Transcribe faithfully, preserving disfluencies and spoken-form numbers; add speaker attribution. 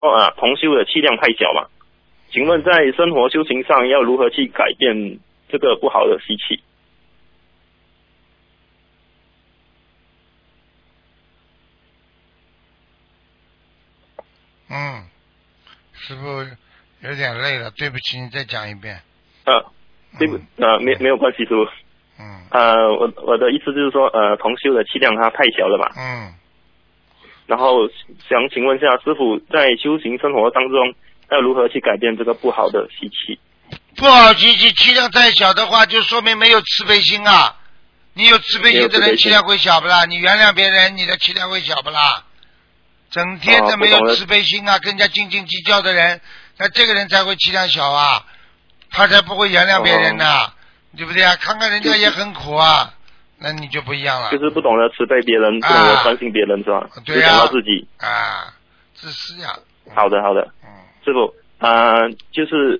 Speaker 1: 哦啊，同修的气量太小嘛？请问在生活修行上要如何去改变这个不好的习气？
Speaker 2: 嗯，师傅有点累了，对不起，你再讲一遍。
Speaker 1: 呃，对不，呃，没没有关系，师傅。
Speaker 2: 嗯。
Speaker 1: 呃，我我的意思就是说，呃，同修的气量它太小了嘛。
Speaker 2: 嗯。
Speaker 1: 然后想请问一下师傅，在修行生活当中要如何去改变这个不好的习气？
Speaker 2: 不好习气，气量再小的话，就说明没有慈悲心啊。你有慈悲心的人，气量会小不啦？你原谅别人，你的气量会小不啦？整天的没有慈悲心啊，更加斤斤计较的人，那这个人才会气量小啊，他才不会原谅别人呢、啊，对不对啊？看看人家也很苦啊，那你就不一样了。
Speaker 1: 就是不懂得慈悲别人，不懂得关心别人，是吧？
Speaker 2: 对呀、
Speaker 1: 只想到自己
Speaker 2: 啊，自私呀。
Speaker 1: 好的，好的。嗯，师傅，呃，就是